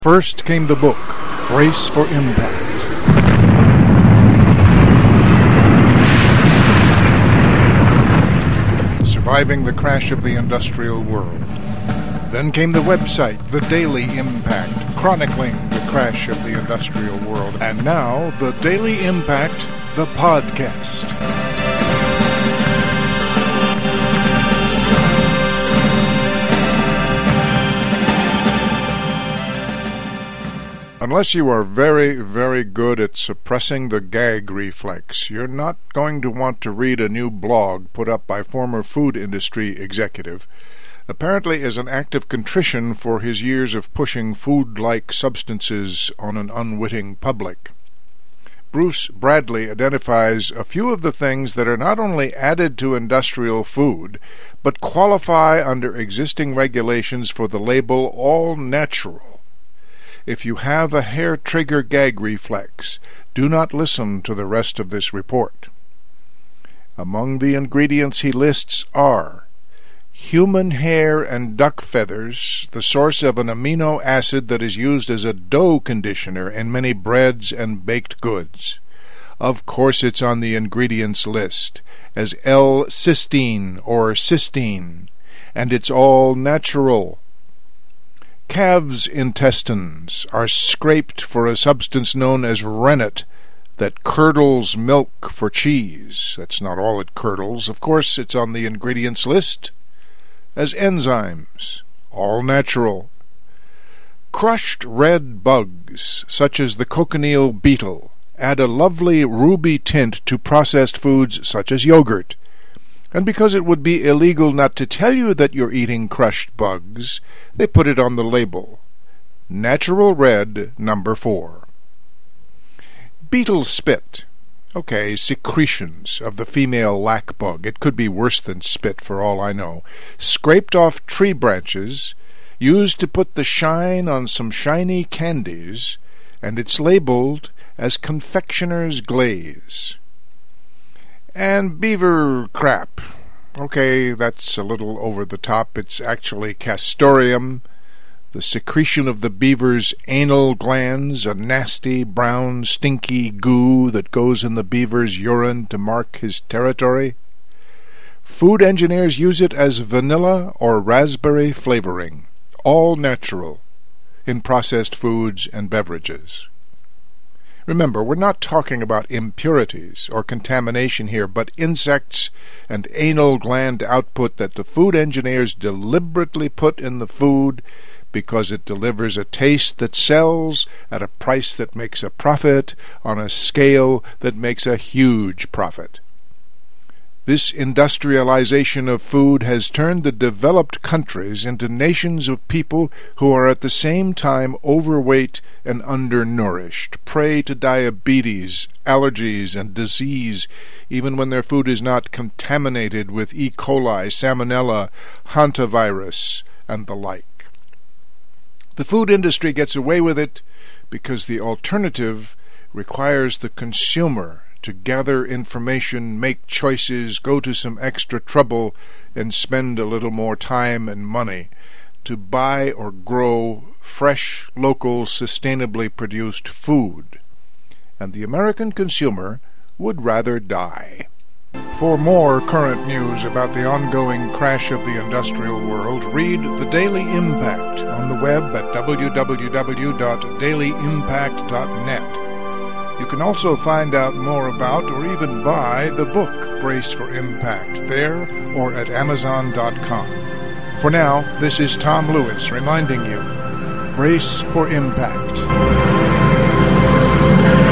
First came the book, Brace for Impact. Surviving the Crash of the Industrial World. Then came the website, The Daily Impact, chronicling the crash of the industrial world. And now, The Daily Impact, the podcast. Unless you are very, very good at suppressing the gag reflex, you're not going to want to read a new blog put up by former food industry executive, apparently as an act of contrition for his years of pushing food-like substances on an unwitting public. Bruce Bradley identifies a few of the things that are not only added to industrial food, but qualify under existing regulations for the label all natural. If you have a hair-trigger gag reflex, do not listen to the rest of this report. Among the ingredients he lists are human hair and duck feathers, the source of an amino acid that is used as a dough conditioner in many breads and baked goods. Of course it's on the ingredients list as L-cysteine or cysteine, and it's all natural. Calves' intestines are scraped for a substance known as rennet that curdles milk for cheese. That's not all it curdles. Of course, it's on the ingredients list as enzymes, all natural. Crushed red bugs, such as the cochineal beetle, add a lovely ruby tint to processed foods such as yogurt. And because it would be illegal not to tell you that you're eating crushed bugs, they put it on the label. Natural red, number 4. Beetle spit. Okay, secretions of the female lac bug. It could be worse than spit for all I know. Scraped off tree branches, used to put the shine on some shiny candies, and it's labeled as confectioner's glaze. And beaver crap. Okay, that's a little over the top. It's actually castoreum, the secretion of the beaver's anal glands, a nasty, brown, stinky goo that goes in the beaver's urine to mark his territory. Food engineers use it as vanilla or raspberry flavoring, all natural, in processed foods and beverages. Remember, we're not talking about impurities or contamination here, but insects and anal gland output that the food engineers deliberately put in the food because it delivers a taste that sells at a price that makes a profit on a scale that makes a huge profit. This industrialization of food has turned the developed countries into nations of people who are at the same time overweight and undernourished, prey to diabetes, allergies, and disease, even when their food is not contaminated with E. coli, salmonella, hantavirus, and the like. The food industry gets away with it because the alternative requires the consumer to gather information, make choices, go to some extra trouble, and spend a little more time and money to buy or grow fresh, local, sustainably produced food. And the American consumer would rather die. For more current news about the ongoing crash of the industrial world, read The Daily Impact on the web at www.dailyimpact.net. You can also find out more about or even buy the book Brace for Impact there or at Amazon.com. For now, this is Tom Lewis reminding you, brace for impact.